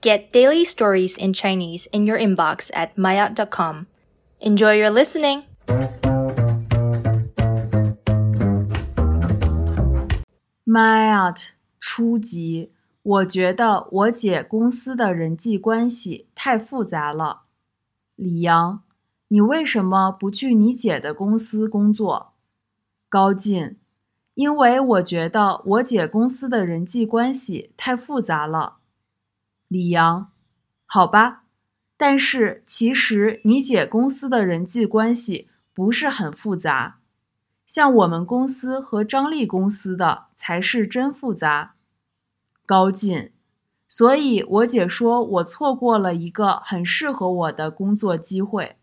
Get daily stories in Chinese in your inbox at maya.com. Enjoy your listening! Mayat 初级，我觉得我姐公司的人际关系太复杂了。李阳，你为什么不去你姐的公司工作？高进，因为我觉得我姐公司的人际关系太复杂了。李阳，好吧，但是其实你姐公司的人际关系不是很复杂，像我们公司和张丽公司的才是真复杂。高进，所以我姐说我错过了一个很适合我的工作机会。